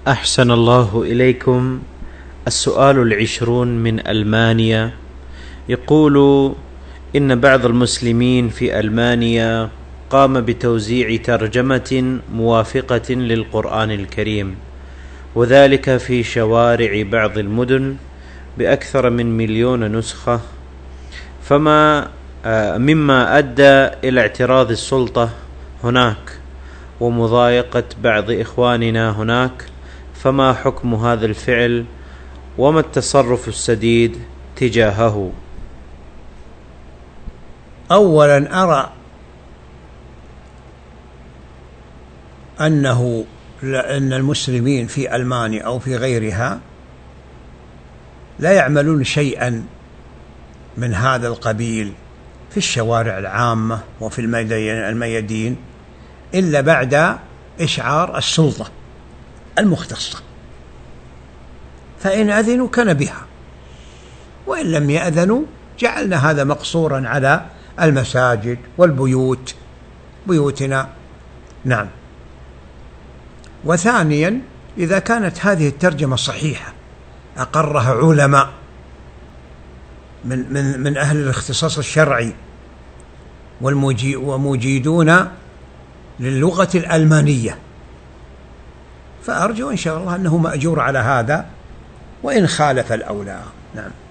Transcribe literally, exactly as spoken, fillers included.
أحسن الله إليكم. السؤال العشرون من ألمانيا يقول: إن بعض المسلمين في ألمانيا قام بتوزيع ترجمة موافقة للقرآن الكريم، وذلك في شوارع بعض المدن بأكثر من مليون نسخة، فما مما أدى إلى اعتراض السلطة هناك ومضايقة بعض إخواننا هناك. فما حكم هذا الفعل وما التصرف السديد تجاهه؟ أولا أرى أنه أن المسلمين في ألمانيا أو في غيرها لا يعملون شيئا من هذا القبيل في الشوارع العامة وفي الميادين إلا بعد إشعار السلطة المختصة، فإن أذنوا كان بها، وإن لم يأذنوا جعلنا هذا مقصورا على المساجد والبيوت، بيوتنا. نعم. وثانيا، إذا كانت هذه الترجمة صحيحة أقرها علماء من, من, من أهل الاختصاص الشرعي ومجيدون للغة الألمانية، فأرجو إن شاء الله أنه مأجور على هذا وإن خالف الأولى. نعم.